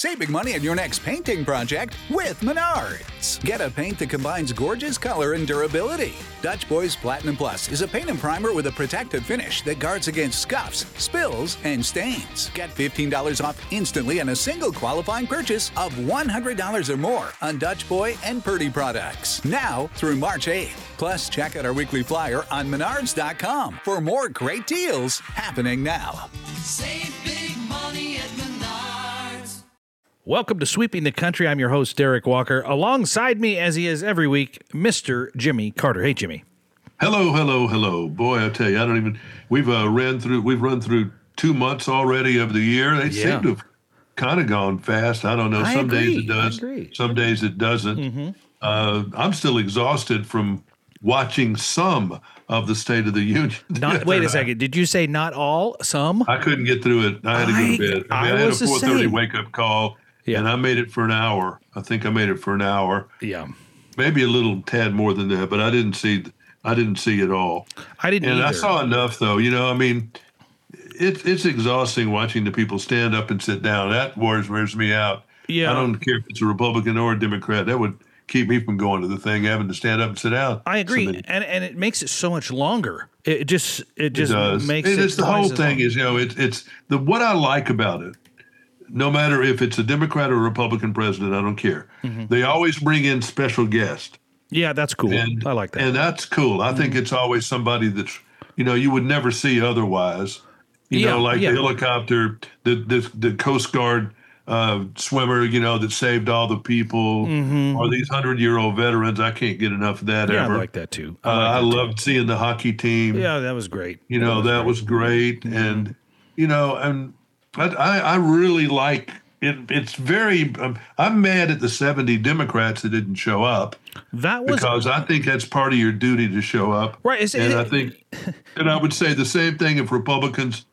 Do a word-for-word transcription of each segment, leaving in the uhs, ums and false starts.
Save big money on your next painting project with Menards. Get a paint that combines gorgeous color and durability. Dutch Boys Platinum Plus is a paint and primer with a protective finish that guards against scuffs, spills, and stains. Get fifteen dollars off instantly on a single qualifying purchase of one hundred dollars or more on Dutch Boy and Purdy products. Now through March eighth. Plus, check out our weekly flyer on menards dot com for more great deals happening now. Save big money at Menards. Welcome to Sweeping the Country. I'm your host, Derek Walker. Alongside me, as he is every week, Mister Jimmy Carter. Hey, Jimmy. Hello, hello, hello. Boy, I tell you, I don't even, we've uh, ran through, we've run through two months already of the year. They Yeah. seem to have kind of gone fast. I don't know. I Some agree. days it I does. agree. Some days it doesn't. Mm-hmm. Uh, I'm still exhausted from watching some of the State of the Union. Not, wait a second. Did you say not all? Some? I couldn't get through it. I had to go I- to bed. I, I mean, I, had a was the four thirty same. wake up call, Yeah. and I made it for an hour. I think I made it for an hour, Yeah. maybe a little tad more than that, but I didn't see. I didn't see it all. I didn't And either. I saw enough, though. You know, I mean, it's it's exhausting watching the people stand up and sit down. That wears wears me out. Yeah. I don't care if it's a Republican or a Democrat. That would keep me from going to the thing, having to stand up and sit down. I agree, So many- and and it makes it so much longer. It just it it just does. makes It it. is the twice whole as thing long. is, you know, it's it's the what I like about it. No matter if it's a Democrat or a Republican president, I don't care. Mm-hmm. They always bring in special guests. Yeah, that's cool. And, I like that. Mm-hmm. And that's cool. I think it's always somebody that's, you know, you would never see otherwise. You Yeah, know, like yeah. the helicopter, the, the the Coast Guard uh, swimmer, you know, that saved all the people, or these hundred-year-old veterans. I can't get enough of that Mm-hmm. yeah, ever. I like that too. Uh, I, like I that too. loved seeing the hockey team. Yeah, that was great. You know, that was great. Mm-hmm. And, you know, and I, I I really like it. It's very, um, I'm mad at the seventy Democrats that didn't show up. That was Because I think that's part of your duty to show up. right. Is, And it, I think, and I would say the same thing if Republicans,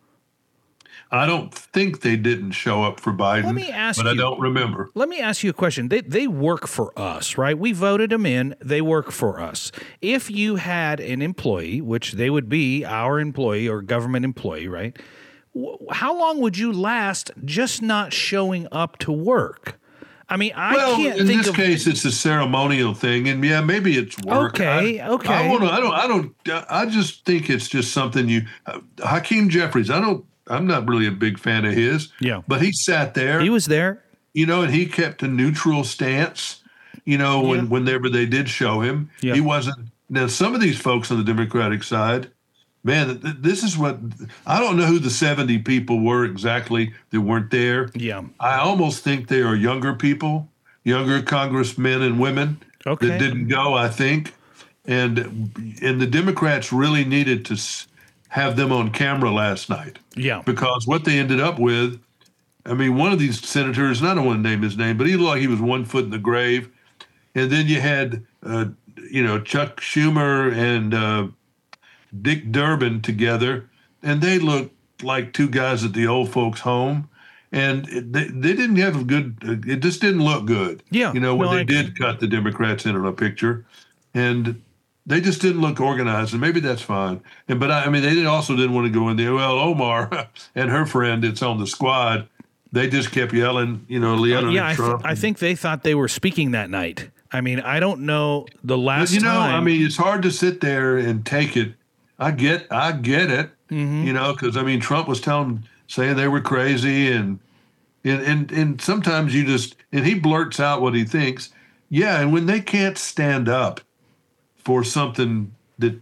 I don't think they didn't show up for Biden, Let me ask but I you- don't remember. Let me ask you a question. They they work for us, right? We voted them in. They work for us. If you had an employee, which they would be our employee or government employee, right? wh- How long would you last just not showing up to work? I mean, I Well, can't in think this of. case, it's a ceremonial thing, and yeah, maybe it's work. Okay, I, okay. I want to. I don't. I don't. I just think it's just something you. Uh, Hakeem Jeffries. I don't. I'm not really a big fan of his. Yeah. But he sat there. He was there. you know, and he kept a neutral stance, you know, when, Yeah. whenever they did show him. Yeah. He wasn't. Now, some of these folks on the Democratic side, man, th- this is what I don't know who the seventy people were exactly that weren't there. Yeah. I almost think they are younger people, younger congressmen and women Okay. that didn't go, I think. And and the Democrats really needed to s- have them on camera last night. Yeah. Because what they ended up with, I mean, one of these senators, and I don't want to name his name, but he looked like he was one foot in the grave. And then you had, uh, you know, Chuck Schumer and uh, Dick Durbin together, and they looked like two guys at the old folks' home. And it, they, they didn't have a good, uh, it just didn't look good. Yeah, You know, when no, they I- did cut the Democrats in on a picture. And they just didn't look organized, and maybe that's fine. And but I, I mean, they did also didn't want to go in there. Well, Omar and her friend that's on the squad, they just kept yelling, you know, Leanna yeah, I, th- Trump. I think they thought they were speaking that night. I mean, I don't know the But, last you know, time. I mean, it's hard to sit there and take it. I get, I get it. Mm-hmm. You know, because I mean, Trump was telling, saying they were crazy, and and and and sometimes you just, and he blurts out what he thinks. Yeah, and when they can't stand up for something that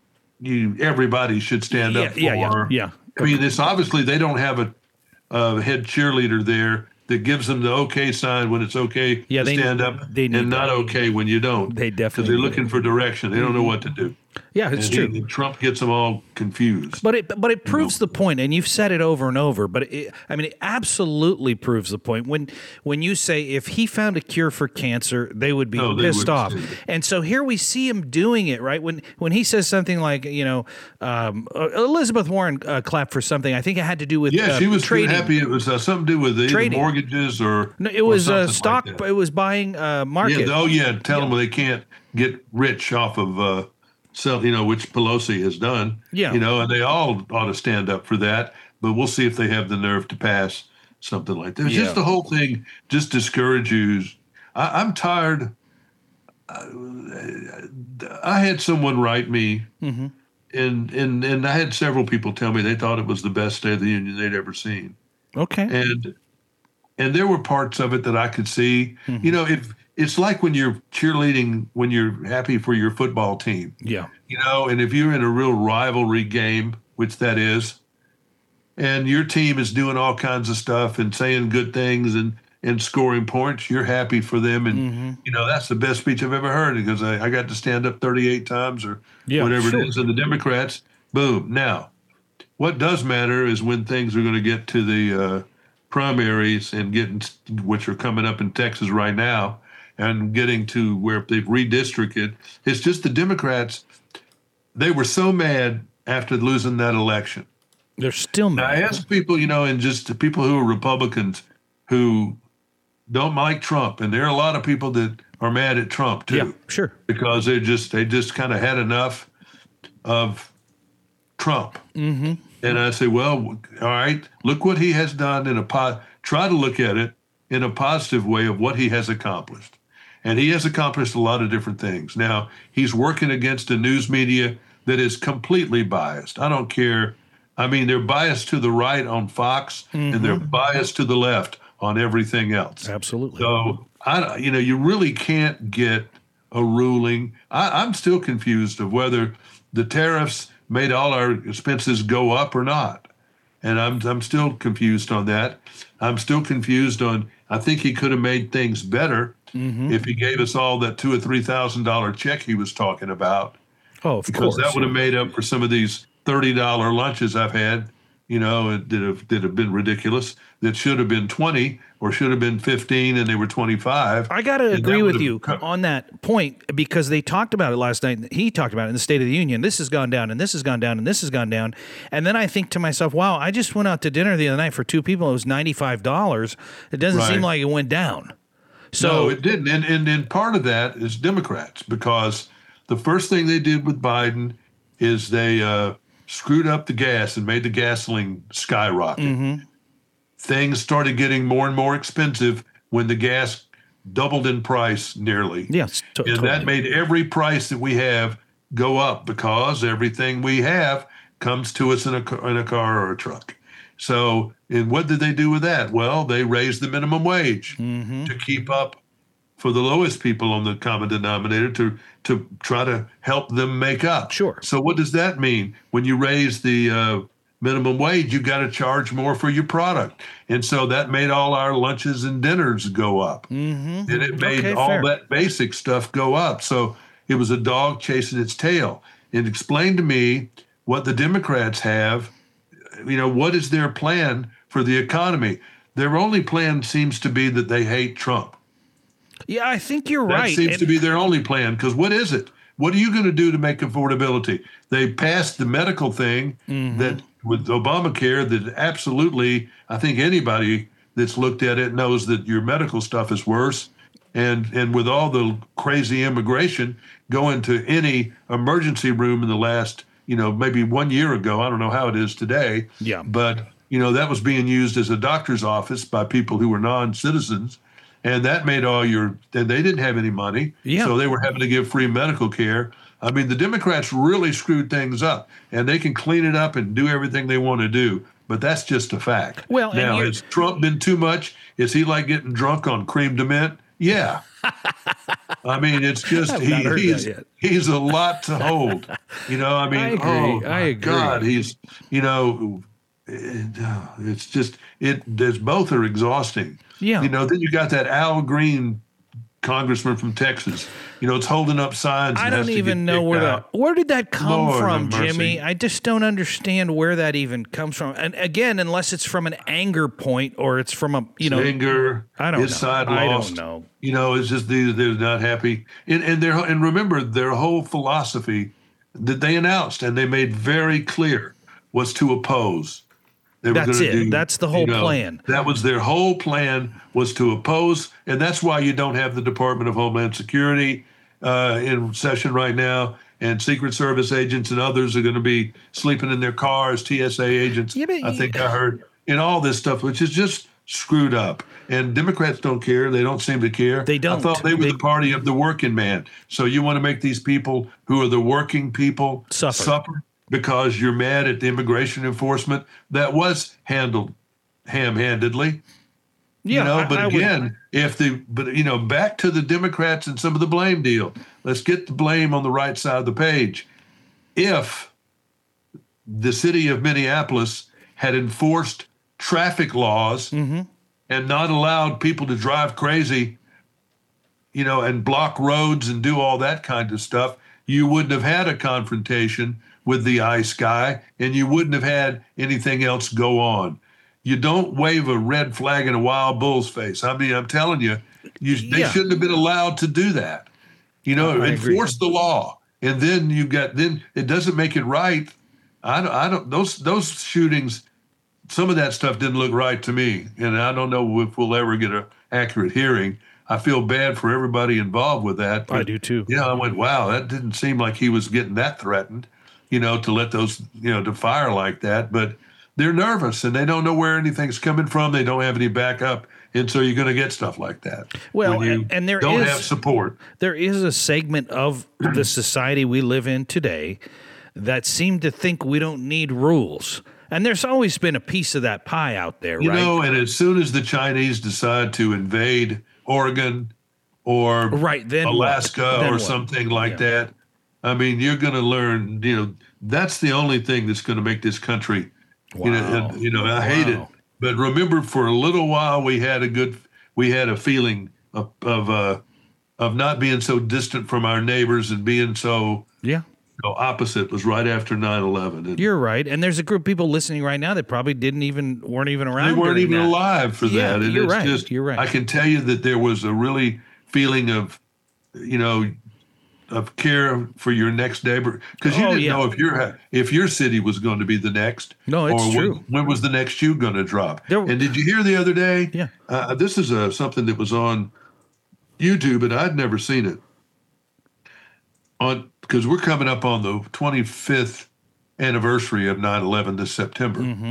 you everybody should stand yeah, up for. yeah, yeah, yeah. I mean, it's obviously they don't have a, a head cheerleader there that gives them the okay sign when it's okay Yeah, to they- stand up, they need and not that. okay when you don't. They because definitely they're need looking for direction. They don't know what to do. Yeah, it's and true. he- Trump gets them all confused. But it but it proves the point, and you've said it over and over. But it, I mean, it absolutely proves the point when when you say if he found a cure for cancer, they would be No, they pissed wouldn't off. say that. And so here we see him doing it, right? When when he says something like, you know, um, uh, Elizabeth Warren uh, clapped for something. I think it had to do with yeah, uh, she was trading. happy. It was uh, something to do with either Trading. mortgages or No, it or was uh, something stock. Like that. It was buying uh, market. Yeah, oh yeah, tell them they can't get rich off of uh, sell, you know, which Pelosi has done. Yeah. you know, and they all ought to stand up for that. But we'll see if they have the nerve to pass something like that. It's Yeah. just the whole thing just discourages. I, I'm tired. I had someone write me, Mm-hmm. and, and and I had several people tell me they thought it was the best State of the Union they'd ever seen. Okay. And and there were parts of it that I could see. Mm-hmm. You know, if it's like when you're cheerleading, when you're happy for your football team. Yeah. You know, and if you're in a real rivalry game, which that is, and your team is doing all kinds of stuff and saying good things and and scoring points, you're happy for them. And, Mm-hmm. you know, that's the best speech I've ever heard because I, I got to stand up thirty-eight times or Yeah, whatever sure. it is. And the Democrats, boom. Now, what does matter is when things are going to get to the uh, primaries and getting, which are coming up in Texas right now, and getting to where they've redistricted. It's just the Democrats, they were so mad after losing that election. They're still Now, I mad. ask people, you know, and just the people who are Republicans who don't like Trump, and there are a lot of people that are mad at Trump too, Yeah, sure. because they just they just kind of had enough of Trump. Mm-hmm. And I say, well, all right, look what he has done in a po- try to look at it in a positive way of what he has accomplished. And he has accomplished a lot of different things. Now, he's working against a news media that is completely biased. I don't care. I mean, they're biased to the right on Fox, Mm-hmm. and they're biased to the left on everything else. Absolutely. So, I, you know, you really can't get a ruling. I, I'm still confused of whether the tariffs made all our expenses go up or not. And I'm I'm still confused on that. I'm still confused on, I think he could have made things better Mm-hmm. if he gave us all that two or three thousand dollar check he was talking about, oh, of because course. that would have made up for some of these thirty dollar lunches I've had, you know, that have that have been ridiculous. That should have been twenty or should have been fifteen, and they were twenty-five. I got to And that agree would with have you co- on that point because they talked about it last night. He talked about it in the State of the Union. This has gone down, and this has gone down, and this has gone down. And then I think to myself, wow, I just went out to dinner the other night for two people. It was ninety-five dollars. It doesn't seem Right. like it went down. So No, it didn't. And, and and part of that is Democrats, because the first thing they did with Biden is they uh, screwed up the gas and made the gasoline skyrocket. Mm-hmm. Things started getting more and more expensive when the gas doubled in price nearly. yes, to- And totally. that made every price that we have go up because everything we have comes to us in a, ca- in a car or a truck. So, and what did they do with that? Well, they raised the minimum wage Mm-hmm. to keep up for the lowest people on the common denominator to to try to help them make up. Sure. So what does that mean? When you raise the uh, minimum wage, you got to charge more for your product. And so that made all our lunches and dinners go up. Mm-hmm. And it made Okay, all fair. that basic stuff go up. So it was a dog chasing its tail. And explain to me what the Democrats have. You know, what is their plan for the economy? Their only plan seems to be that they hate Trump. yeah, I think you're That right. seems And- to be their only plan, because what is it? What are you going to do to make affordability? They passed the medical thing Mm-hmm. that with Obamacare that absolutely, I think anybody that's looked at it knows that your medical stuff is worse. And and with all the crazy immigration going to any emergency room in the last, you know, maybe one year ago, I don't know how it is today. Yeah. But, you know, that was being used as a doctor's office by people who were non-citizens. And that made all your, and they didn't have any money. Yeah. So they were having to give free medical care. I mean, the Democrats really screwed things up, and they can clean it up and do everything they want to do. But that's just a fact. Well, and now, you're- has Trump been too much? Is he like getting drunk on cream de mint? Yeah. I mean, it's just, I've he, not heard that he's, yet. he's a lot to hold. You know, I mean, I agree. oh, I my agree. God, he's, you know, it, uh, it's just, it, there's both are exhausting. Yeah. You know, then you got that Al Green congressman from Texas. You know, it's holding up signs. I and has don't to even get know kicked where out. that. Where did that come Lord from, have mercy. Jimmy? I just don't understand where that even comes from. And again, unless it's from an anger point or it's from a you know. Anger. I don't his know. side I don't lost. know. You know, it's just they, they're not happy. And and their and remember their whole philosophy that they announced and they made very clear was to oppose. They were That's gonna it. do, That's the whole you know, plan. That was their whole plan, was to oppose, and that's why you don't have the Department of Homeland Security uh, in session right now, and Secret Service agents and others are going to be sleeping in their cars, T S A agents, Yeah, but I you- think I heard, and all this stuff, which is just screwed up. And Democrats don't care. They don't seem to care. They don't. I thought they were They- the party of the working man. So you want to make these people who are the working people Suffer. suffer because you're mad at the immigration enforcement that was handled ham-handedly. Yeah, You know, I- but I would- again, if the but you know, back to the Democrats and some of the blame deal. Let's get the blame on the right side of the page. If the city of Minneapolis had enforced traffic laws Mm-hmm. and not allowed people to drive crazy, you know, and block roads and do all that kind of stuff, you wouldn't have had a confrontation with the ICE guy, and you wouldn't have had anything else go on. You don't wave a red flag in a wild bull's face. I mean, I'm telling you, you they Yeah. shouldn't have been allowed to do that. You know, I agree. enforce the law, and then you got then it doesn't make it right. I don't. I don't. Those those shootings, some of that stuff didn't look right to me, and I don't know if we'll ever get an accurate hearing. I feel bad for everybody involved with that. I do too. Yeah, I went, wow, that didn't seem like he was getting that threatened, you know, to let those, you know, to fire like that. But they're nervous and they don't know where anything's coming from. They don't have any backup. And so you're going to get stuff like that. Well, when you and- and there don't is- have support. There is a segment of the society we live in today that seem to think we don't need rules. And there's always been a piece of that pie out there, You right? know, and as soon as the Chinese decide to invade Oregon or Right, then what? Alaska Then or what? something like Yeah. that, I mean, you're going to learn, you know, that's the only thing that's going to make this country, you know, Wow. and, you know, I hate it. Wow. But remember, for a little while, we had a good, we had a feeling of, of, uh, of not being so distant from our neighbors and being so, Yeah. you know, opposite was right after nine eleven. And You're right. And there's a group of people listening right now that probably didn't even, weren't even around. they weren't during even that. alive for Yeah, that. And you're it's right. just, You're right. I can tell you that there was a really feeling of, you know, of care for your next neighbor, because you Oh, didn't yeah. know if your if your city was going to be the next. No, it's or true. When, when was the next shoe going to drop? There- and did you hear the other day? Yeah. Uh, this is uh something that was on YouTube, and I'd never seen it. On because we're coming up on the twenty-fifth anniversary of nine eleven this September. Mm-hmm.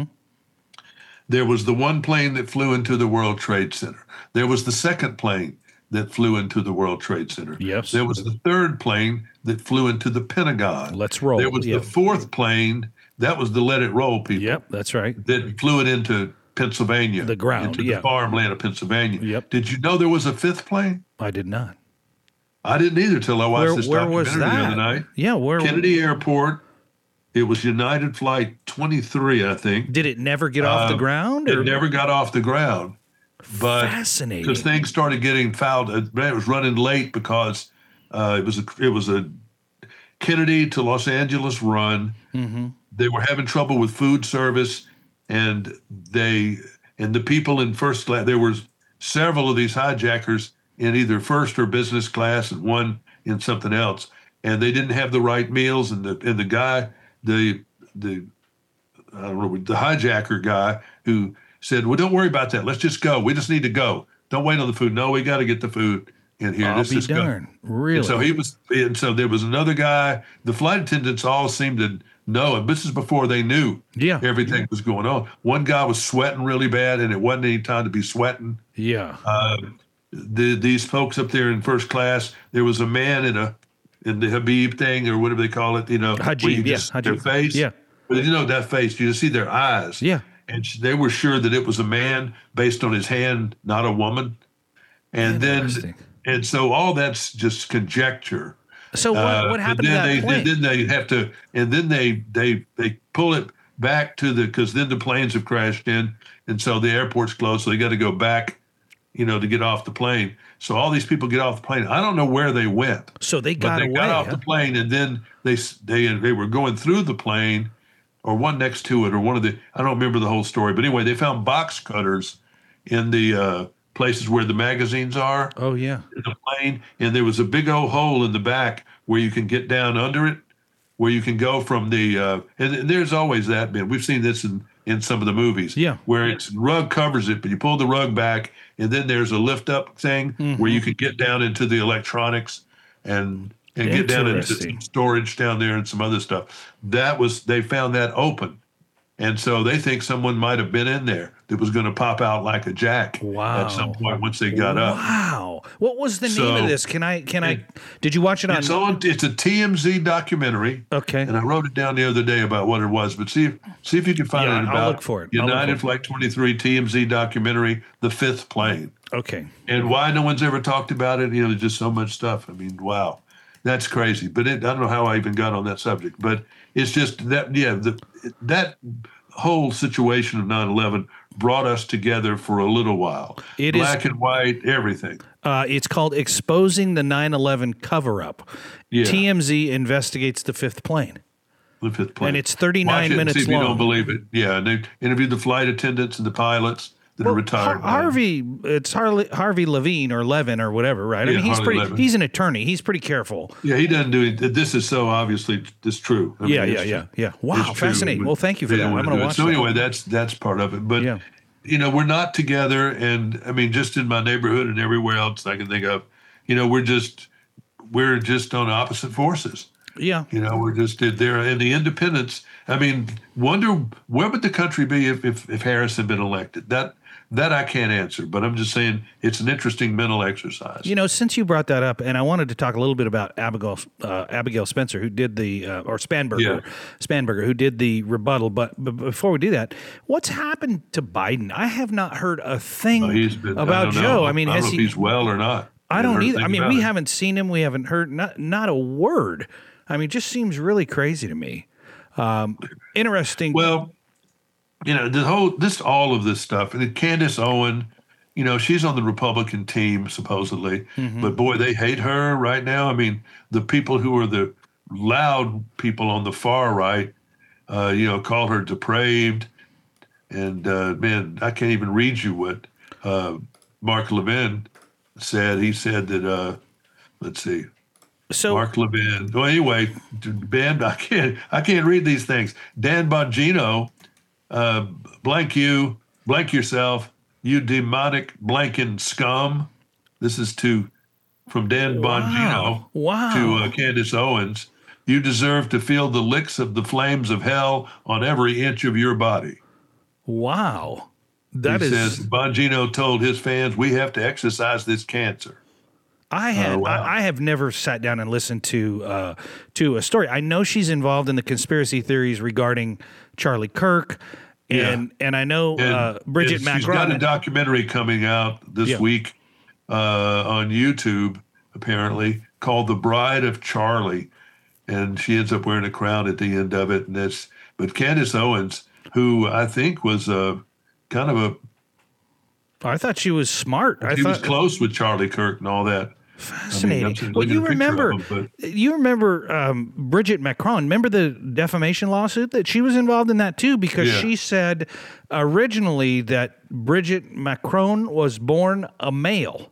There was the one plane that flew into the World Trade Center. There was the second plane that flew into the World Trade Center. Yes. There was the third plane that flew into the Pentagon. Let's roll. There was Yep. the fourth plane. That was the Let It Roll people. Yep, that's right. That flew it into Pennsylvania. The ground, Into yeah. the farmland of Pennsylvania. Yep. Did you know there was a fifth plane? I did not. I didn't either till I watched Where, this where documentary was the that? other night. Yeah, where Kennedy Airport. It was United Flight twenty-three, I think. did it never get off the Uh, ground? It Or? never got off the ground. But Fascinating. because things started getting fouled, it was running late because uh, it was a it was a Kennedy to Los Angeles run. Mm-hmm. They were having trouble with food service, and they and the people in first class. There was several of these hijackers in either first or business class, and one in something else, and they didn't have the right meals. And the and the guy, the the I don't know, the hijacker guy who said, well, don't worry about that. Let's just go. We just need to go. Don't wait on the food. No, we got to get the food in here. I'll Let's be just go. darned. Really? And so he was, and so there was another guy. The flight attendants all seemed to know, and this is before they knew Yeah. everything was going on. One guy was sweating really bad, and it wasn't any time to be sweating. yeah. Uh, the, these folks up there in first class, there was a man in a in the Habib thing or whatever they call it, you know, where Hajib, you yeah, just- their Hajib. face. Yeah. But you know that face, you just see their eyes. Yeah. And sh- they were sure that it was a man based on his hand, not a woman. And then, Interesting. and so all that's just conjecture. So what, Uh, what but happened to then that they, plane? Then they have to, and then they they they pull it back to the because then the planes have crashed in, and so the airport's closed, so they got to go back, you know, to get off the plane. So all these people get off the plane. I don't know where they went, so they but got they away. got off huh? the plane, and then they s- they they were going through the plane, or one next to it, or one of the I don't remember the whole story, but anyway, they found box cutters in the uh, places where the magazines are. Oh, yeah. In the plane, and there was a big old hole in the back where you can get down under it, where you can go from the uh, and, and there's always that been. We've seen this in in some of the movies, Yeah. where it's rug covers it, but you pull the rug back, and then there's a lift up thing Mm-hmm. where you can get down into the electronics and and get down into Interesting. some storage down there and some other stuff. That was they found that open, And so they think someone might have been in there that was going to pop out like a jack Wow. at some point once they got up. Wow. What was the So, name of this? Can I, can I, it- did you watch it on? It's on. It's a T M Z documentary. Okay. And I wrote it down the other day about what it was. But see if see if you can find Yeah, it I'll about look for it. I'll look United for it. Flight twenty-three T M Z documentary, The Fifth Plane, Okay. and why no one's ever talked about it. You know, there's just so much stuff. I mean, wow, that's crazy. But it, I don't know how I even got on that subject. But it's just that yeah, the that whole situation of nine eleven brought us together for a little while. It is- Black and white, everything. Uh, it's called Exposing the nine eleven Cover-Up. Yeah. T M Z investigates the fifth plane. The Fifth Plane. And it's thirty-nine Watch it and minutes see if you long. don't believe it. Yeah, and they interviewed the flight attendants and the pilots that are Well, retired. Har- Harvey, it's Harley, Harvey Levine or Levin or whatever, right? I Yeah, mean, he's Harley pretty. Levin. He's an attorney. He's pretty careful. Yeah, he doesn't do it. This is so obviously this true. I mean, Yeah, yeah, it's- yeah, yeah. Wow, it's true. fascinating. Well, thank you for They that. don't I'm wanna going to do it. watch So that. anyway, that's that's part of it. But Yeah. you know, we're not together, and I mean, just in my neighborhood and everywhere else I can think of, you know, we're just we're just on opposite forces. Yeah. You know, we're just there, and the independents. I mean, wonder where would the country be if if, if Harris had been elected? That that I can't answer, but I'm just saying it's an interesting mental exercise. You know, since you brought that up, and I wanted to talk a little bit about Abigail uh, Abigail Spencer, who did the uh, or Spanberger, Yeah. Spanberger, who did the rebuttal. But, but before we do that, what's happened to Biden? I have not heard a thing Uh, he's been, about I don't Joe. know. I mean, I don't has know if he? he's well or not. I don't Haven't heard either. I anything mean, about we it. haven't seen him. We haven't heard not not a word. I mean, it just seems really crazy to me. Um, interesting. Well, you know, the whole this all of this stuff, and Candace Owen, you know, she's on the Republican team supposedly, Mm-hmm. but boy, they hate her right now. I mean, the people who are the loud people on the far right, uh, you know, call her depraved, and uh, man, I can't even read you what uh, Mark Levin said. He said that, uh, let's see. so Mark Levin. Well, anyway, Ben, I can't, I can't read these things. Dan Bongino, uh, blank you, blank yourself, you demonic blanking scum. This is to from Dan Bongino Wow. to uh, Candace Owens. You deserve to feel the licks of the flames of hell on every inch of your body. wow, that he is. says Bongino told his fans, "We have to exorcise this cancer." I had Oh, wow. I, I have never sat down and listened to uh, to a story. I know she's involved in the conspiracy theories regarding Charlie Kirk, and and I know And- uh, Bridget and she's got a Macron. documentary coming out this Yeah. week uh, on YouTube, apparently, called "The Bride of Charlie," and she ends up wearing a crown at the end of it. And that's but Candace Owens, who I think was a kind of a I thought she was smart. I she thought was close with Charlie Kirk and all that. fascinating. I mean, I'm well, looking you at a picture remember of them, you remember um, Bridget Macron. Remember the defamation lawsuit that she was involved in that too, because Yeah. she said originally that Bridget Macron was born a male.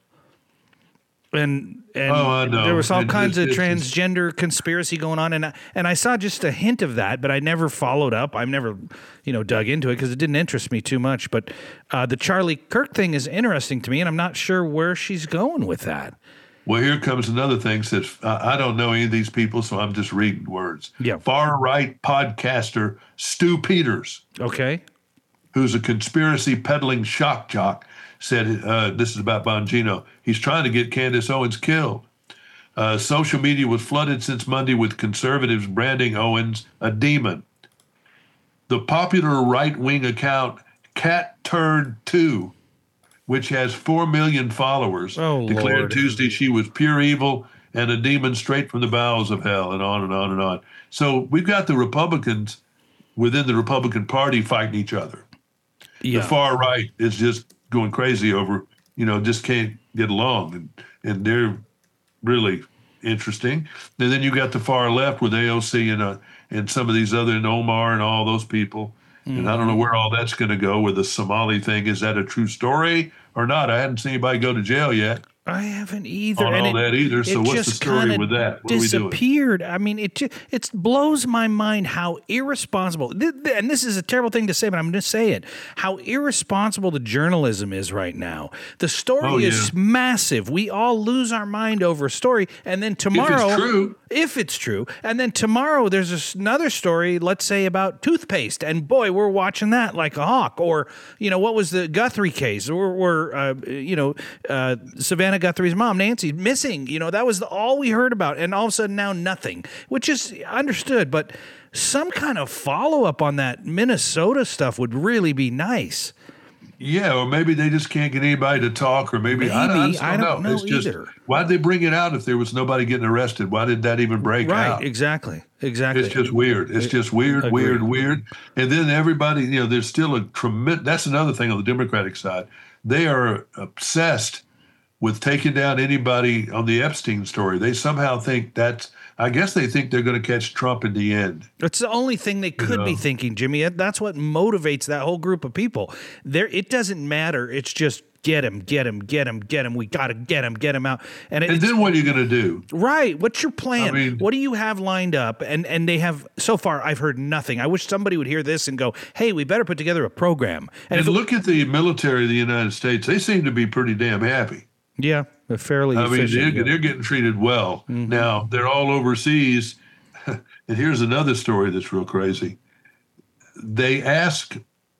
And and Oh, I know. there was all It- kinds it- of it's- transgender conspiracy going on, and I, and I saw just a hint of that, but I never followed up. I've never, you know, dug into it because it didn't interest me too much. But uh, the Charlie Kirk thing is interesting to me, and I'm not sure where she's going with that. Well, here comes another thing. Says I I don't know any of these people, so I'm just reading words. Yeah. Far right podcaster Stu Peters, Okay. who's a conspiracy peddling shock jock, said uh, this is about Bongino. He's trying to get Candace Owens killed. Uh, social media was flooded since Monday with conservatives branding Owens a demon. The popular right-wing account Cat Turd two, which has four million followers, Oh, declared Lord. Tuesday she was pure evil and a demon straight from the bowels of hell, and on and on and on. So we've got the Republicans within the Republican Party fighting each other. Yeah. The far right is just going crazy over, you know, just can't get along, and and they're really interesting. And then you got the far left with A O C and uh, and some of these other, and Omar and all those people. And I don't know where all that's going to go with the Somali thing. Is that a true story or not? I hadn't seen anybody go to jail yet. I haven't either. on and all it, that either. So it what's the just story kinda with that? What are we doing? disappeared. I mean, it ju- it blows my mind how irresponsible. th- th- And this is a terrible thing to say, but I'm going to say it. How irresponsible the journalism is right now. The story Oh, is yeah. massive. We all lose our mind over a story, and then tomorrow, true. if it's true, and then tomorrow there's this- another story. Let's say about toothpaste, and boy, we're watching that like a hawk. Or you know, what was the Guthrie case? Or, or uh, you know, uh, Savannah Guthrie's mom, Nancy, missing. You know, that was the, all we heard about, and all of a sudden now nothing, which is understood. But some kind of follow up on that Minnesota stuff would really be nice. Yeah, or maybe they just can't get anybody to talk, or maybe, I, I, Maybe. just I don't, don't know. know It's just, either. why'd they bring it out if there was nobody getting arrested? Why did that even break Right? out? Exactly. Exactly. It's just weird. It's just weird, Agreed. weird, weird. And then everybody, you know, there's still a tremendous, that's another thing on the Democratic side. They are obsessed with taking down anybody on the Epstein story. They somehow think that's, I guess they think they're going to catch Trump in the end. It's the only thing they could be know. thinking, Jimmy. That's what motivates that whole group of people. There, it doesn't matter. It's just get him, get him, get him, get him. We got to get him, get him out. And, And it's, then what are you going to do? right, what's your plan? I mean- what do you have lined up? And and they have so far. I've heard nothing. I wish somebody would hear this and go, "Hey, we better put together a program." And And if it, look at the military of the United States. They seem to be pretty damn happy. yeah, they're fairly I mean, efficient. they're, yeah. they're getting treated well. Now, they're all overseas. And here's another story that's real crazy. They ask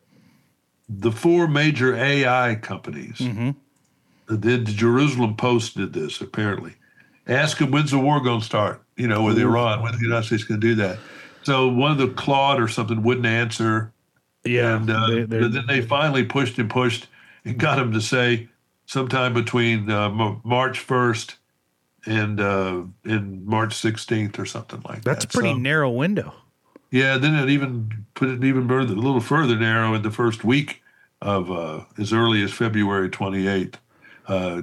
the four major A I companies, the, the Jerusalem Post did this apparently, ask them when's the war going to start, you know, with Iran, when the United States going to do that. So one of the Claude or something wouldn't answer. yeah, And uh, they- they're- but then they finally pushed and pushed and got him to say sometime between uh, M- March first and uh, and March sixteenth or something like that. that's a pretty So, narrow window. yeah, then it even put it even further, a little further narrow in the first week of uh, as early as February twenty-eighth. Uh,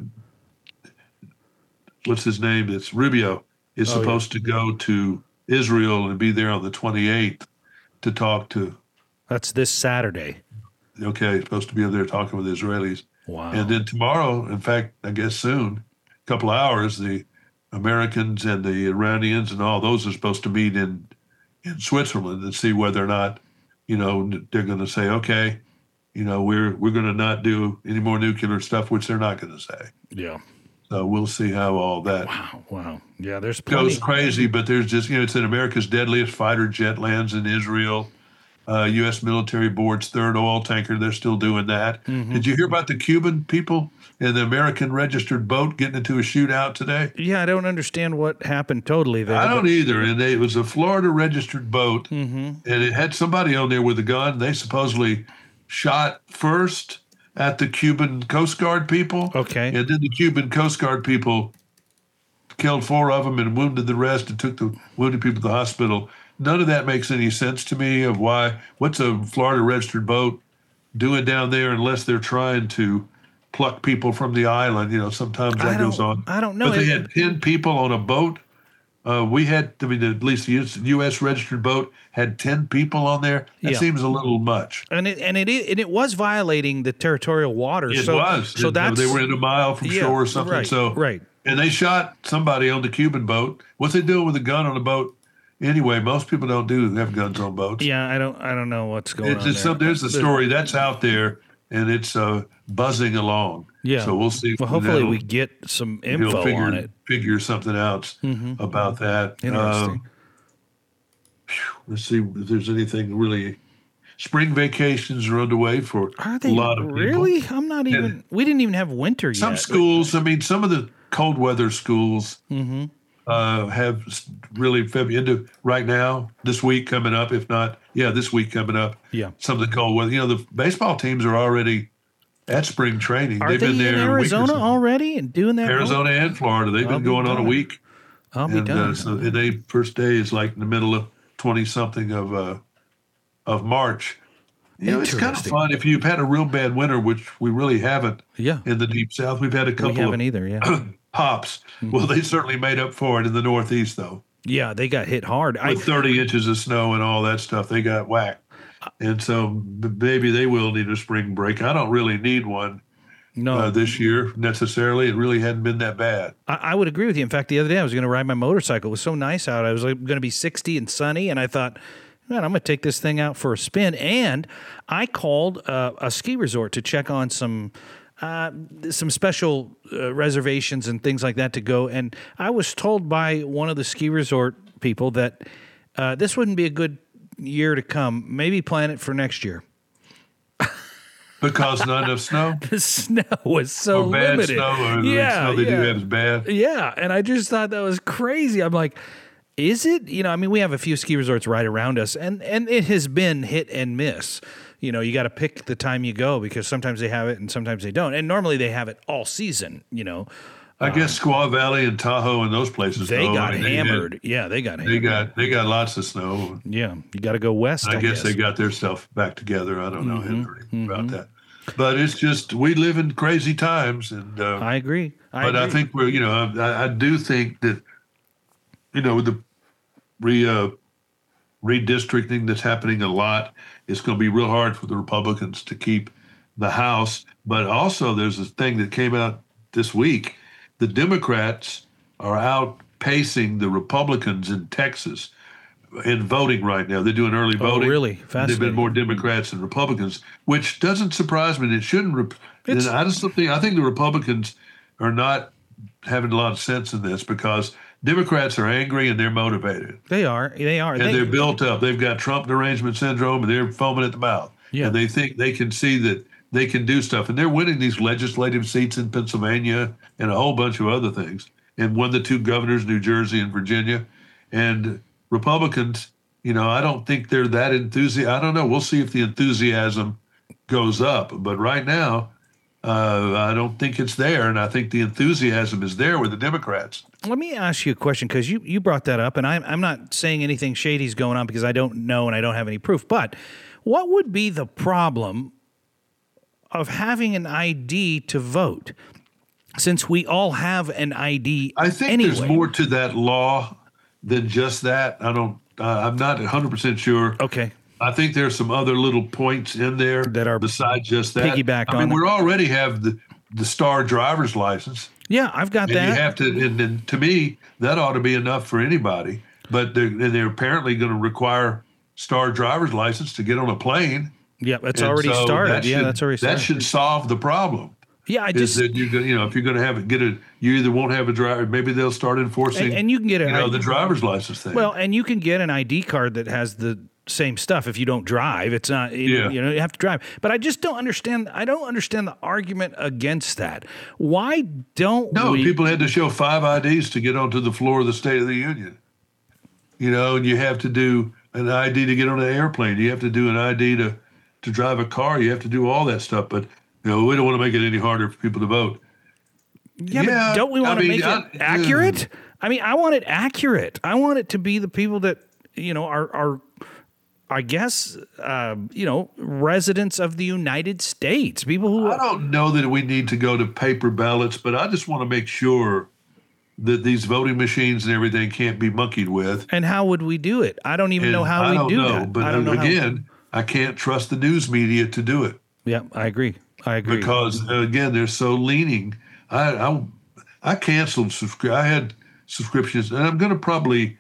what's his name? It's Rubio is Oh, yeah. supposed to go to Israel and be there on the twenty-eighth to talk to. That's this Saturday. Okay, supposed to be over there talking with the Israelis. Wow. And then tomorrow, in fact, I guess soon, a couple of hours, the Americans and the Iranians and all those are supposed to meet in in Switzerland and see whether or not, you know, they're going to say, okay, you know, we're we're going to not do any more nuclear stuff, which they're not going to say. yeah. So we'll see how all that Wow. Wow. Yeah. There's plenty. goes crazy. But there's just, you know, it's in America's deadliest fighter jet lands in Israel. Uh, U S military board's third oil tanker. They're still doing that. Mm-hmm. Did you hear about the Cuban people and the American registered boat getting into a shootout today? Yeah, I don't understand what happened totally there. I but- don't either. And they, it was a Florida registered boat, Mm-hmm. and it had somebody on there with a gun. They supposedly shot first at the Cuban Coast Guard people. Okay. And then the Cuban Coast Guard people killed four of them and wounded the rest and took the wounded people to the hospital. None of that makes any sense to me of why, what's a Florida registered boat doing down there unless they're trying to pluck people from the island. You know, sometimes I that goes don't- on. I don't know. But they It- had ten people on a boat. Uh, we had, I mean, at least the U S registered boat had ten people on there. That Yeah. seems a little much. And it and it i- and it was violating the territorial waters. It so, was. So It- that's they were in a mile from yeah, shore or something. right, so right. And they shot somebody on the Cuban boat. What's they doing with a gun on a boat? Anyway, most people don't do have guns on boats. Yeah, I don't I don't know what's going It's on. just there. some, there's a story that's out there, and it's uh, buzzing along. Yeah. So we'll see. Well, hopefully That'll- we get some he'll info figure, on it. figure something out about that. Interesting. Um, phew, let's see if there's anything really. Spring vacations are underway for Are a they lot of people. really? I'm not even. We didn't even have winter Some yet. schools, I mean, some of the cold weather schools Mm-hmm. uh, have s- really Feb- into right now, this week coming up, if not, yeah, this week coming up. Yeah. Some of the cold weather. You know, the baseball teams are already at spring training. Are They've they been there in a week or Arizona something. already and doing that? Arizona and Florida. They've I'll been be going on a darned. week. I'll be And done. uh, so and they first day is like in the middle of twenty something of uh, of March. You know, it's kind of Interesting. fun if you've had a real bad winter, which we really haven't Yeah. in the deep south. We've had a We couple haven't of either. Yeah. pops. Well, they certainly made up for it in the Northeast, though. Yeah, they got hit hard. I With thirty inches of snow and all that stuff, they got whacked. And so b- maybe they will need a spring break. I don't really need one. No. uh, this year necessarily. It really hadn't been that bad. I, I would agree with you. In fact, the other day I was going to ride my motorcycle. It was so nice out. I was like, going to be sixty and sunny, and I thought, man, I'm going to take this thing out for a spin. And I called uh, a ski resort to check on some uh, some special uh, reservations and things like that to go. And I was told by one of the ski resort people that uh, this wouldn't be a good year to come. Maybe plan it for next year. Because not enough snow? The snow was so or bad limited. snow, or yeah, the snow they yeah. do have is bad. Yeah, and I just thought that was crazy. I'm like, is it? You know, I mean, we have a few ski resorts right around us, and, and it has been hit and miss. You know, you got to pick the time you go because sometimes they have it and sometimes they don't. And normally they have it all season, you know. I guess Squaw Valley and Tahoe and those places. They though, got I mean, they hammered. had- yeah, they got They hammered. got they got lots of snow. yeah, you got to go west, I, I guess they got their stuff back together. I don't know I haven't heard anything about that. But it's just we live in crazy times, and uh, I agree. I but agree. I think we're you know I, I do think that you know with the re uh, redistricting that's happening a lot, it's going to be real hard for the Republicans to keep the House. But also, there's a thing that came out this week: the Democrats are outpacing the Republicans in Texas in voting right now. They're doing early Oh, voting. really? They've Fascinating. been more Democrats than Republicans, which doesn't surprise me. It shouldn't. Rep- It's- and I just think I think the Republicans are not having a lot of sense in this because Democrats are angry and they're motivated They are. They are. and They- they're built up. They've got Trump derangement syndrome and they're foaming at the mouth. Yeah. And they think they can see that they can do stuff. And they're winning these legislative seats in Pennsylvania and a whole bunch of other things. And won the two governors, New Jersey and Virginia. And Republicans, you know, I don't think they're that enthusiastic. I don't know. We'll see if the enthusiasm goes up. But right now, uh, I don't think it's there. And I think the enthusiasm is there with the Democrats. Let me ask you a question because you, you brought that up, and I'm, I'm not saying anything shady is going on because I don't know and I don't have any proof. But what would be the problem of having an I D to vote since we all have an I D I think anyway? there's more to that law than just that. I don't, uh, I'm not one hundred percent sure. Okay. I think there's some other little points in there That are besides just that. piggybacked I mean, on it. we already have the, the star driver's license. Yeah, I've got And that. you have to, and, and to me, that ought to be enough for anybody. But they're, and they're apparently going to require star driver's license to get on a plane. yeah, that's And already so started. that yeah, should- that's already started. That should solve the problem. yeah, I Is just that you're gonna, you know, if you're going to have it, get a, you either won't have a driver, maybe they'll start enforcing, and, and you can get a you know, the driver's license thing. well, and you can get an I D card that has the same stuff if you don't drive. It's not you, Yeah. you know you have to drive. But I just don't understand. I don't understand the argument against that. Why don't no, we? people had to show five I Ds to get onto the floor of the State of the Union. You know, and you have to do an I D to get on an airplane. You have to do an I D to, to drive a car. You have to do all that stuff. But, you know, we don't want to make it any harder for people to vote. Yeah, Yeah, but don't we want I to mean, make I- it accurate? I mean, I want it accurate. I want it to be the people that you know are are, I guess, uh, you know, residents of the United States. People who I don't know that we need to go to paper ballots, but I just want to make sure that these voting machines and everything can't be monkeyed with. and how would we do it? I don't even know And how I we don't do know, that. But I don't know how- again, I can't trust the news media to do it. yeah, I agree. I agree. because uh, again they're so leaning. I I, I canceled subscri- I had subscriptions, and I'm going to probably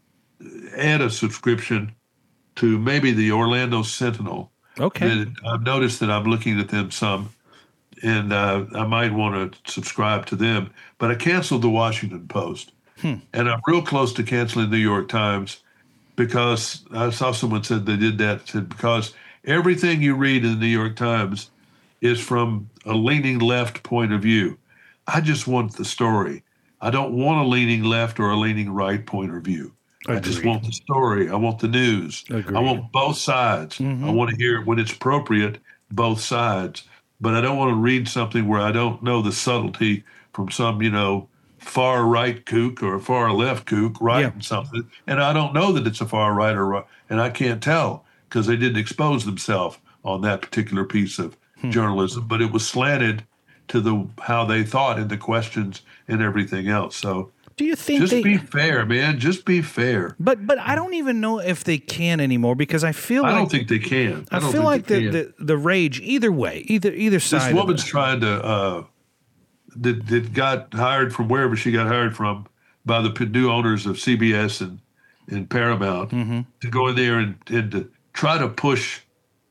add a subscription to maybe the Orlando Sentinel. okay. And I've noticed that I'm looking at them some, and uh, I might want to subscribe to them. But I canceled the Washington Post, and I'm real close to canceling the New York Times because I saw someone said they did that said because everything you read in the New York Times is from a leaning left point of view. I just want the story. I don't want a leaning left or a leaning right point of view. I just Agreed. want the story. I want the news. Agreed. I want both sides. I want to hear when it's appropriate, both sides. But I don't want to read something where I don't know the subtlety from some, you know, far right kook or a far left kook writing Yeah. something. And I don't know that it's a far right or right, and I can't tell because they didn't expose themselves on that particular piece of Hmm. journalism. But it was slanted to the how they thought in the questions and everything else. So Do you think Just they? be fair, man. Just be fair. But but I don't even know if they can anymore because I feel I like don't think they can. I, I don't feel think like they the, can. the the rage either way, either either side. This of woman's it. trying to uh, that that got hired from wherever she got hired from by the new owners of C B S and and Paramount Mm-hmm. to go in there and, and to try to push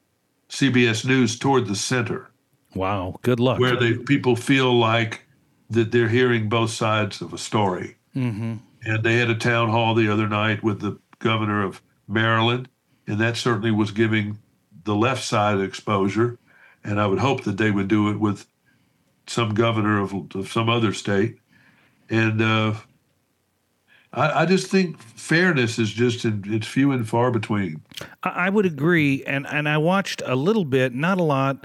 C B S News toward the center, Wow, good luck. where they people feel like that they're hearing both sides of a story. Mm-hmm. And they had a town hall the other night with the governor of Maryland, and that certainly was giving the left side exposure. And I would hope that they would do it with some governor of, of some other state. And uh, I, I just think fairness is just in, it's few and far between. I, I would agree, and and I watched a little bit, not a lot,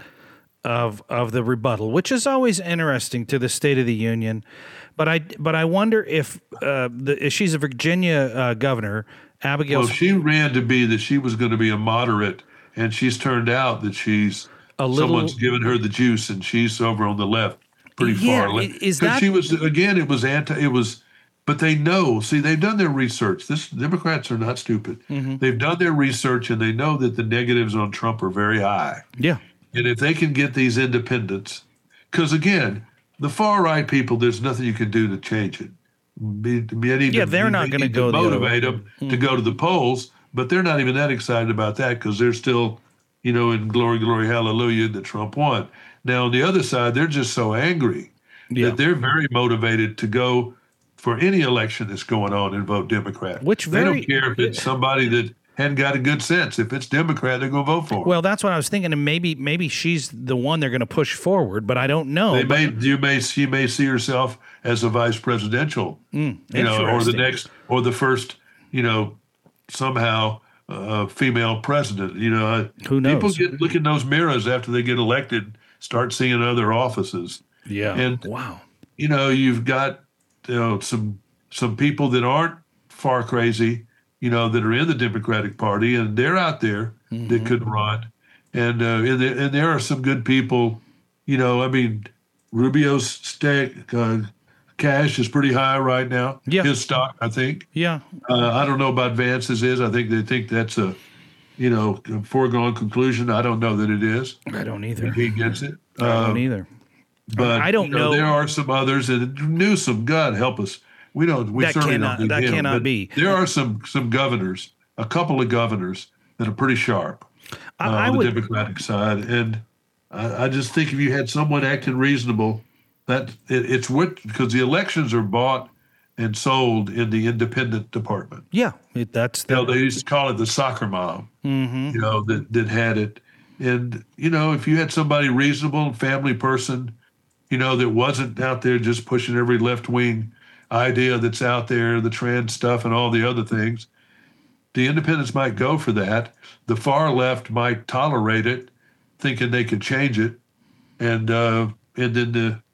of of the rebuttal, which is always interesting to the State of the Union. But I but I wonder if uh, the if she's a Virginia uh, governor, Abigail. Well, she ran to be that she was going to be a moderate, and she's turned out that she's A little- someone's given her the juice, and she's over on the left, pretty Yeah, far left. i- is 'Cause that- she was again? It was anti. It was, but they know. See, they've done their research. This Democrats are not stupid. Mm-hmm. They've done their research, and they know that the negatives on Trump are very high. yeah, And if they can get these independents, because again, the far right people, there's nothing you can do to change it. Be- be- need Yeah, to- they're they not gonna need go the other motivate them to go to the polls, but they're not even that excited about that because they're still, you know, in glory, glory, hallelujah that Trump won. Now on the other side, they're just so angry Yeah. that they're very motivated to go for any election that's going on and vote Democrat. Which they very- don't care if it's somebody that hadn't got a good sense. If it's Democrat, they're going to vote for him. Well, that's what I was thinking, and maybe maybe she's the one they're going to push forward, but I don't know. They But- may, you may, she may see herself as a vice presidential, you know, or the interesting. next, or the first, you know, somehow uh, female president. You know, uh, Who knows? People get look in those mirrors after they get elected, start seeing other offices. yeah. and- Wow. You know, you've got you know some some people that aren't far crazy, you know, that are in the Democratic Party, and they're out there that could run. And uh, and, there, and there are some good people, you know. I mean, Rubio's stake uh, cash is pretty high right now. Yeah. His stock, I think. Yeah. Uh, I don't know about Vance's is. I think they think that's a, you know, a foregone conclusion. I don't know that it is. I don't either. If he gets it. I don't Uh, either. but I don't you know, know- There are some others, and Newsom, God help us. We don't. We That certainly cannot- don't need that him, cannot but be. There are some some governors, a couple of governors that are pretty sharp I, uh, I on the would. Democratic side, and I, I just think if you had someone acting reasonable, that it, it's what because the elections are bought and sold in the independent department. Yeah. It, that's You know, the. they used to call it the soccer mom. Mm-hmm. You know that that had it, and you know if you had somebody reasonable, family person, you know that wasn't out there just pushing every left wing idea that's out there, the trans stuff and all the other things, the independents might go for that. The far left might tolerate it, thinking they could change it, and uh, and then the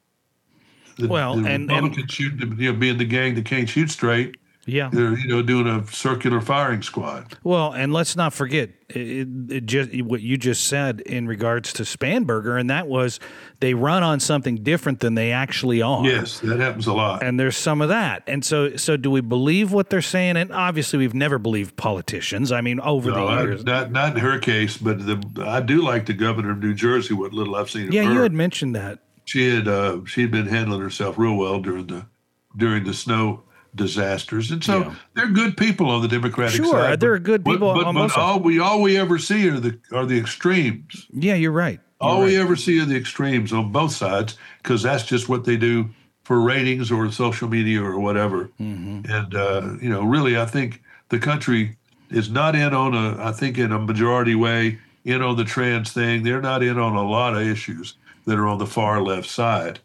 the, Well, the and- and- Republicans shoot, you know, being the gang that can't shoot straight, Yeah. they're you know doing a circular firing squad. Well, and let's not forget it, it just what you just said in regards to Spanberger, and that was they run on something different than they actually are. Yes, that happens a lot. And there's some of that. And so, so do we believe what they're saying? And obviously, we've never believed politicians. I mean, over No, the I, years. not not in her case, but the, I do like the governor of New Jersey. What little I've seen of Yeah, her, you had mentioned that. she had uh, she had been handling herself real well during the during the snow disasters, and so Yeah. they're good people on the Democratic Sure, side. there but- are good but- people but, on but both sides. all we all we ever see are the are the extremes. Yeah, you're right. You're All right. we ever see are the extremes on both sides because that's just what they do for ratings or social media or whatever. Mm-hmm. And uh, you know, really, I think the country is not in on a. I think in a majority way in on the trans thing. They're not in on a lot of issues that are on the far left side.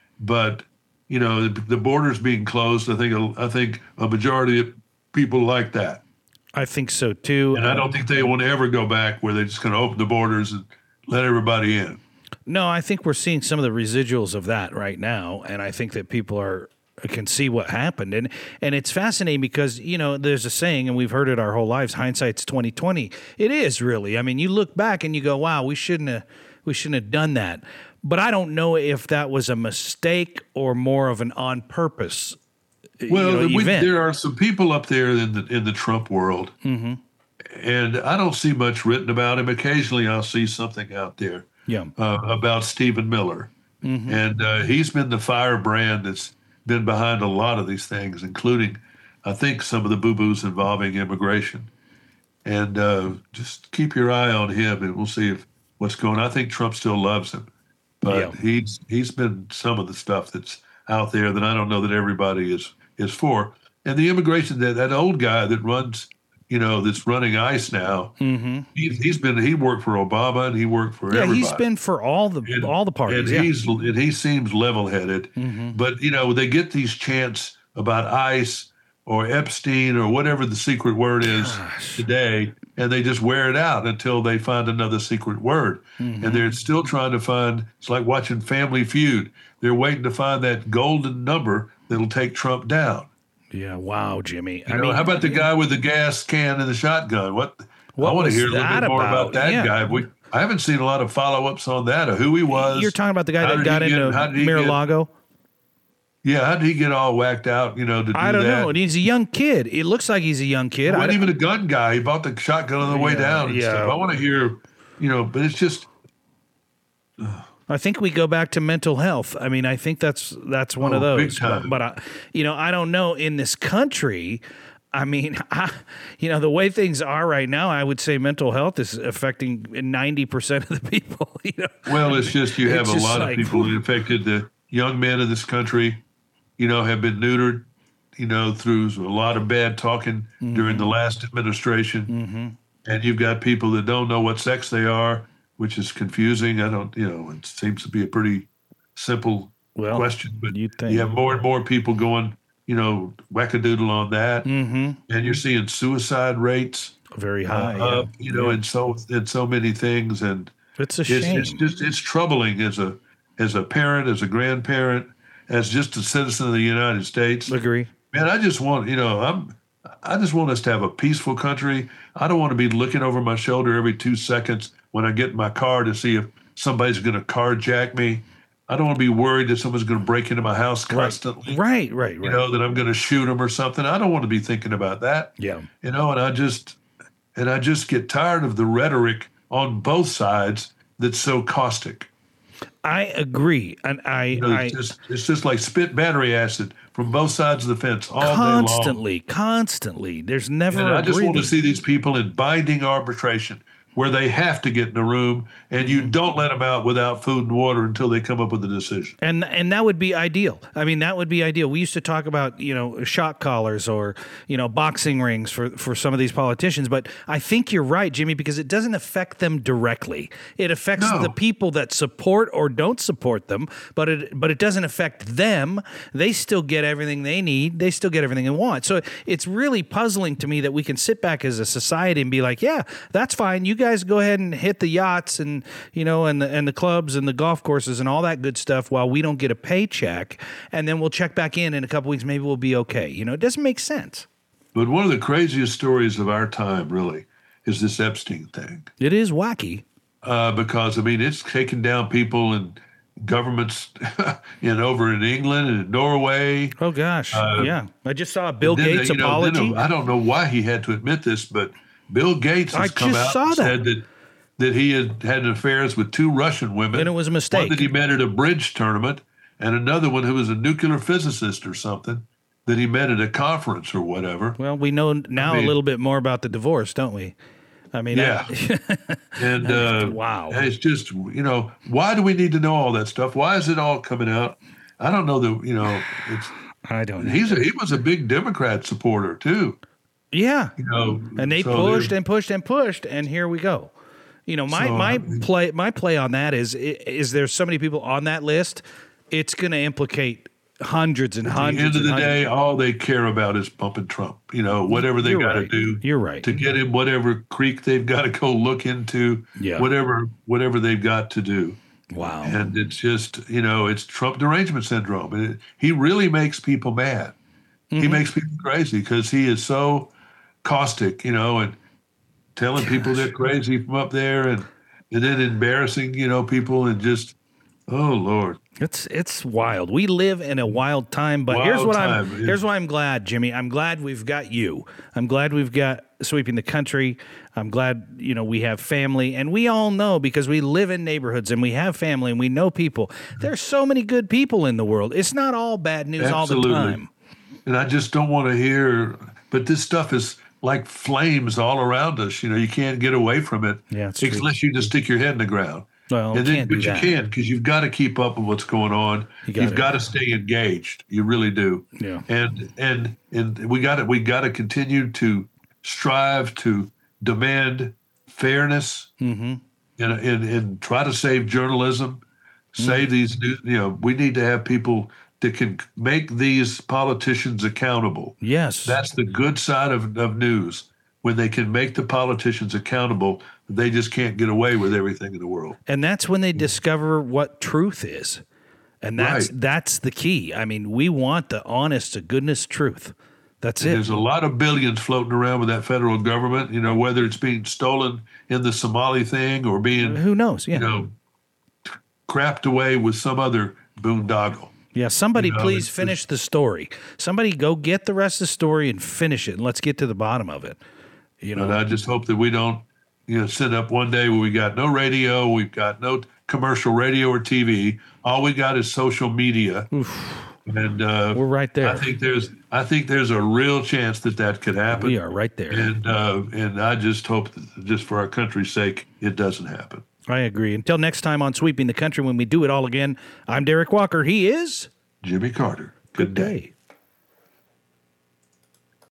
But you know, the, the borders being closed, I think I think a majority of people like that. I think so too. And I don't think they want to ever go back where they're just going to open the borders and let everybody in. No, I think we're seeing some of the residuals of that right now, and I think that people are can see what happened, and and it's fascinating because you know there's a saying, and we've heard it our whole lives: hindsight's twenty twenty. It is really. I mean, you look back and you go, "Wow, we shouldn't have we shouldn't have done that." But I don't know if that was a mistake or more of an on purpose Well, you know, we, event. there are some people up there in the in the Trump world, Mm-hmm. and I don't see much written about him. Occasionally, I'll see something out there Yeah. uh, about Stephen Miller, Mm-hmm. and uh, he's been the firebrand that's been behind a lot of these things, including, I think, some of the boo-boos involving immigration. And uh, just keep your eye on him, and we'll see if what's going on. I think Trump still loves him, but Yeah. he's he's been some of the stuff that's out there that I don't know that everybody is is for. And the immigration, that that old guy that runs, you know, that's running ICE now, Mm-hmm. he, he's been he worked for Obama and he worked for Yeah, everybody. he's been for all the And- all the parties. and Yeah. he's and he seems level-headed. Mhm. But you know, they get these chants about ICE or Epstein or whatever the secret word is Gosh. today, and they just wear it out until they find another secret word. Mhm. And they're still trying to find. It's like watching Family Feud. They're waiting to find that golden number that'll take Trump down. Yeah. Wow, Jimmy. You I know, mean, how about the guy with the gas can and the shotgun? What, What I want to was hear a little that bit more about? about that Yeah. guy. We, I haven't seen a lot of follow-ups on that or who he was. You're talking about the guy How that did got he get- into how did he get- Mar-a-Lago? Yeah, how did he get all whacked out? You know, to do I don't that? know. And he's a young kid. It looks like he's a young kid. He I wasn't don't- even a gun guy. He bought the shotgun on the way Yeah, down and yeah. stuff. I want to hear, you know, but it's just I think we go back to mental health. I mean, I think that's that's one of Oh, big those. time. But, but I, you know, I don't know in this country. I mean, I, you know, the way things are right now, I would say mental health is affecting ninety percent of the people. You know, well, it's just you have It's a just lot like, of people infected. The young men in this country, you know, have been neutered, you know, through a lot of bad talking during the last administration. Mm-hmm. And you've got people that don't know what sex they are, which is confusing. I don't, you know, it seems to be a pretty simple Well, question, but you'd think. you have more and more people going, you know, wackadoodle on that, Mm-hmm. and you're seeing suicide rates Very uh, high. yeah. up, you know, Yeah. in so in so many things, and It's a it's, shame. it's just it's troubling as a as a parent, as a grandparent, as just a citizen of the United States. Agree. Man, I just want, you know, I'm, I just want us to have a peaceful country. I don't want to be looking over my shoulder every two seconds when I get in my car to see if somebody's going to carjack me. I don't want to be worried that someone's going to break into my house constantly. Right, right, right. You know, that I'm going to shoot them or something. I don't want to be thinking about that. Yeah. You know, and I just, and I just get tired of the rhetoric on both sides that's so caustic. I agree. And I, You know, I it's just, it's just like spit battery acid from both sides of the fence all day long. constantly, constantly. There's never And a I just want to breathing- see these people in binding arbitration where they have to get in a room and you don't let them out without food and water until they come up with a decision. And and that would be ideal. I mean, that would be ideal. We used to talk about, you know, shot collars or, you know, boxing rings for, for some of these politicians. But I think you're right, Jimmy, because it doesn't affect them directly. It affects No. the people that support or don't support them, but it but it doesn't affect them. They still get everything they need. They still get everything they want. So it's really puzzling to me that we can sit back as a society and be like, yeah, that's fine. You guys go ahead and hit the yachts and, you know, and the, and the clubs and the golf courses and all that good stuff while we don't get a paycheck. And then we'll check back in in a couple weeks. Maybe we'll be okay. You know, it doesn't make sense. But one of the craziest stories of our time, really, is this Epstein thing. It is wacky. Uh, because, I mean, it's taken down people and governments in over in England and in Norway. Oh, gosh. Uh, yeah. I just saw a Bill Then, Gates you know, apology. then, I don't know why he had to admit this, but Bill Gates has I come just out saw and that. said that that he had had affairs with two Russian women. And it was a mistake. One that he met at a bridge tournament, and another one who was a nuclear physicist or something that he met at a conference or whatever. Well, we know now mean- a little bit more about the divorce, don't we? I mean, Yeah. I- And uh, Wow. it's just, you know, why do we need to know all that stuff? Why is it all coming out? I don't know that, you know, it's I don't know. he's a, he was a big Democrat supporter too. Yeah. You know, And they so pushed they're- and pushed and pushed, and here we go. You know, my So, my I mean- play my play on that is is there so many people on that list? It's going to implicate hundreds and At the hundreds. end of and the hundreds. day, all they care about is pumping Trump. You know, whatever they You're got to right. do You're right. to get him, whatever creek they've got to go look into, Yeah. whatever whatever they've got to do. Wow. And it's just, you know, it's Trump derangement syndrome. And it, he really makes people mad. He Mm-hmm. makes people crazy because he is so caustic, you know, and telling people they're crazy from up there, and and then embarrassing, you know, people, and just Oh Lord. It's it's wild. We live in a wild time, but Wild here's what time, I'm yeah. here's why I'm glad, Jimmy. I'm glad we've got you. I'm glad we've got Sweeping the Country. I'm glad, you know, we have family, and we all know because we live in neighborhoods and we have family and we know people. There's so many good people in the world. It's not all bad news Absolutely. all the time. And I just don't want to hear, but this stuff is like flames all around us. You know, you can't get away from it Yeah, it's true. unless you just stick your head in the ground. Well, and then, can't do but you that. can't because you've got to keep up with what's going on. You gotta. You've got to stay engaged. You really do. Yeah. And and and we got to we got to continue to strive to demand fairness Mm-hmm. and, and and try to save journalism, save these new. You know, we need to have people that can make these politicians accountable. Yes. That's the good side of, of news. When they can make the politicians accountable, they just can't get away with everything in the world. And that's when they discover what truth is. And that's Right. that's the key. I mean, we want the honest to goodness truth. That's it. There's a lot of billions floating around with that federal government, you know, whether it's being stolen in the Somali thing or being, Who knows? Yeah. you know, crapped away with some other boondoggle. Yeah, somebody You know, please it's- finish the story. Somebody go get the rest of the story and finish it, and let's get to the bottom of it. You know, And I just hope that we don't, you know, sit up one day where we got no radio, we've got no commercial radio or T V. All we got is social media. And uh, we're right there. I think there's, I think there's a real chance that that could happen. We are right there. And uh, and I just hope that just for our country's sake, it doesn't happen. I agree. Until next time on Sweeping the Country, when we do it all again, I'm Derek Walker. He is. Jimmy Carter. Good, day. day.